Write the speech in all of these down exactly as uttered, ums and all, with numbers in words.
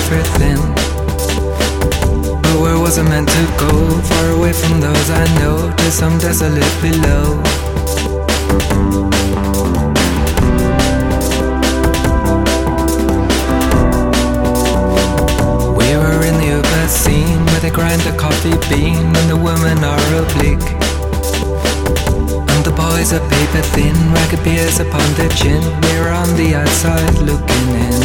everything. But where was I meant to go? Far away from those I know, to some desolate below. We were in the upper scene, where they grind the coffee bean and the women are oblique. And the boys are paper thin, ragged beers upon their chin. We're on the outside looking in.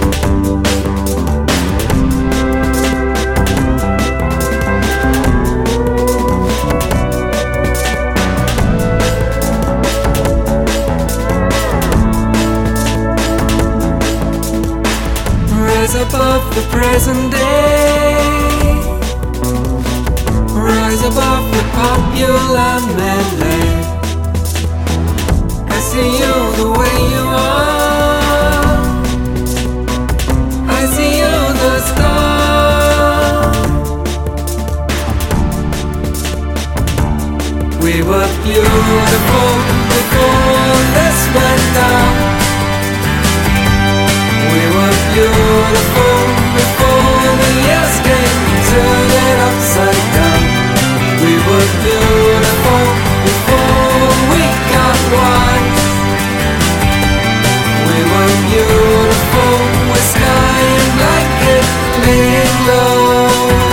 Rise above the present day, rise above the popular melee. I see you the way you are, I see you the star. We were beautiful before this went down. We were beautiful before the years came and turned it upside down. We were beautiful before we got wise. We were beautiful with sky and blanket laying low.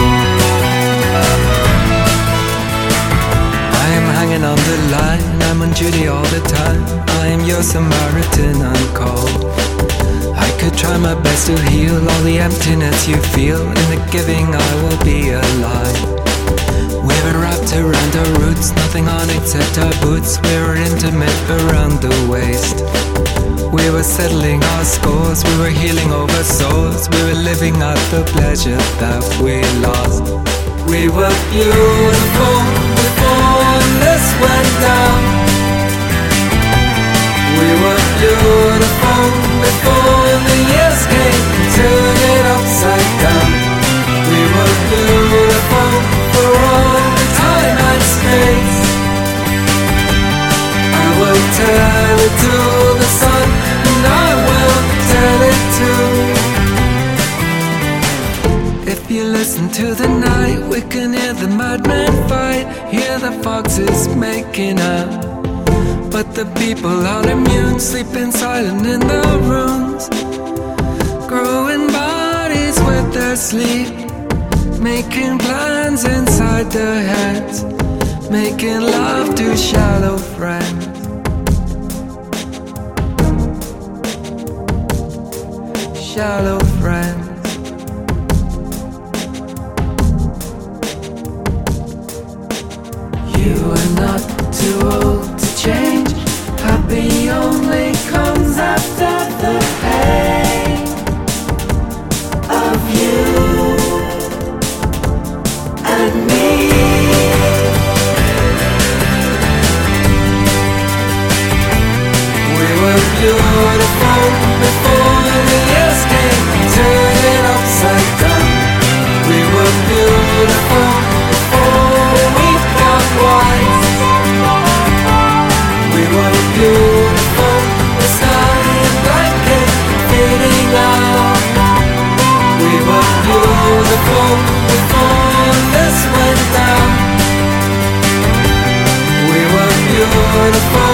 I am hanging on the line, I'm on duty all the time. I am your Samaritan on call. I could try my best to heal all the emptiness you feel. In the giving I will be alive. We were wrapped around our roots, nothing on except our boots. We were intimate around the waist. We were settling our scores, we were healing over sores. We were living out the pleasure that we lost. We were beautiful before this went down. We were beautiful before the years came and turned it upside down. We were beautiful for all the time and space. I will tell it to the sun, and I will tell it too. If you listen to the night, we can hear the madmen fight, hear the foxes making up. But the people are immune, sleeping silent in their rooms, growing bodies with their sleep, making plans inside their heads, making love to shallow friends. Shallow friends. You are not too old to change. Happy only comes after the pain of you and me. We were beautiful before the years came and turned it upside down. We were beautiful before we got wise. We were beautiful, the sky and blanket fading out. We were beautiful before this went down. We were beautiful.